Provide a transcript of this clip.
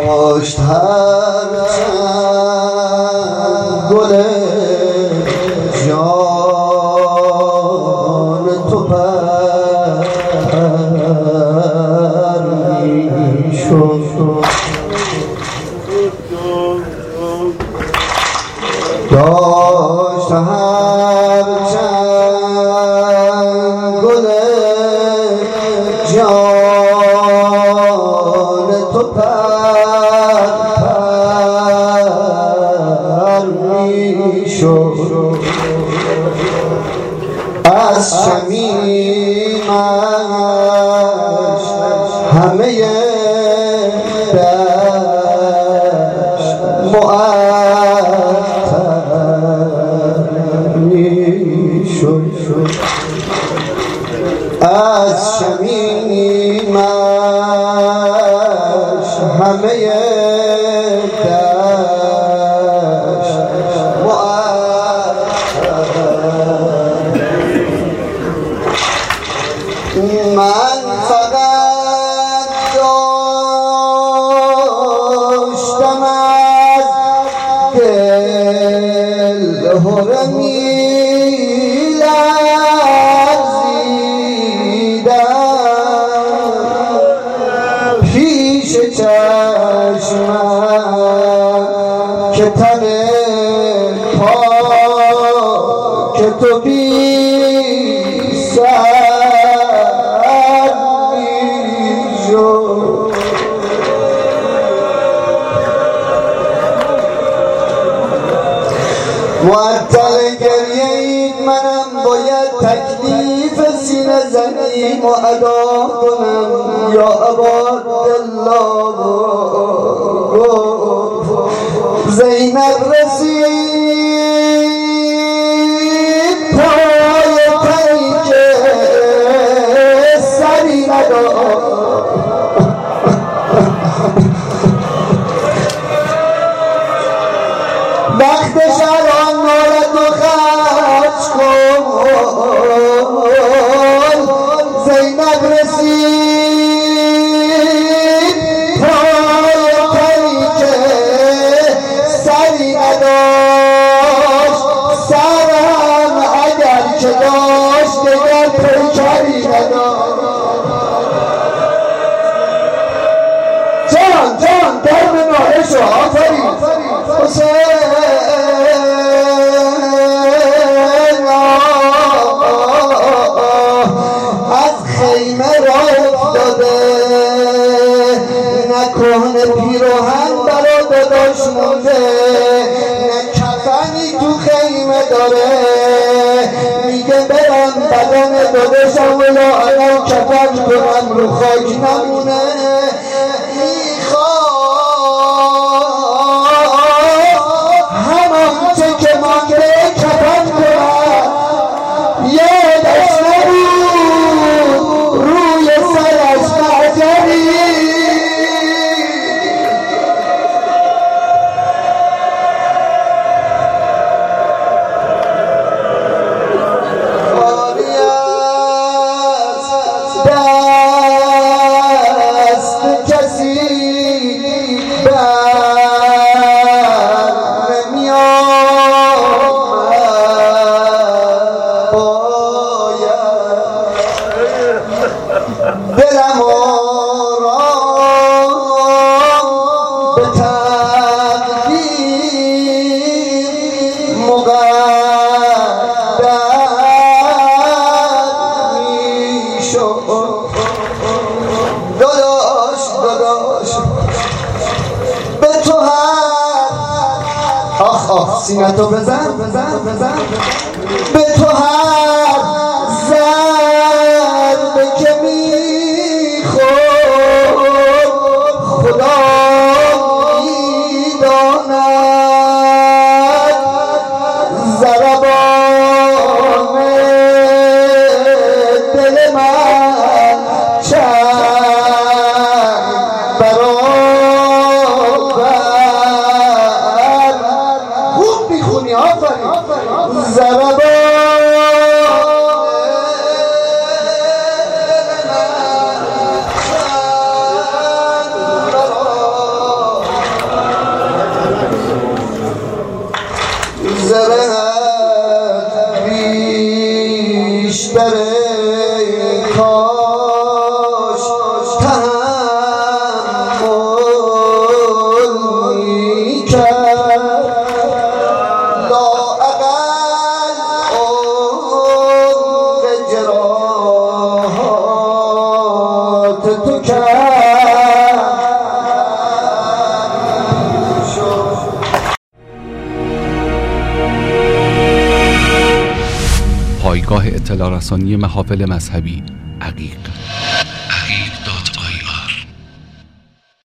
داشت هرچند گل جان تو پر میشد، داشت هرچند گل جان تو پر میشد، از شمیمش همه دشت معطر میشد، از شمیمش همه دشت من فقط داشتم از دل هرمی لرزیدم پیش چشمم که تن پاک تو بی سر معطل گریه اید، منم باید تکلیف سینه زنیم و ادا کنم یا عبادالله. زینب رسید پای تنی که سری نداشت، وقتش الان مالت و خرج کن. زینب رسید پای تنی که سری نداشت، سرم اگر که داشت دگر پیکری نداشت. جان در به ناله شو، آفرین حسین. از خیمه راه افتاده، نه کهنه پیراهن برا داداش مونده، نه کفنی تو خیمه داره. میگه برم بدن داداشم و لااقل کفن کنم رو خاک نمونه. دلم آرام به تقدیر مقدر میشد. داداش به تو هر آخ سینتو بزن به تو هر ضربه که میخورد خدا میداند، ضربان دل من چند برابر. خوب میخونی، آفرین. ضربان بره کاش تحمل میکرد لااقل عمق جراحات تو پایگاه اطلاع رسانی محافل مذهبی عقیق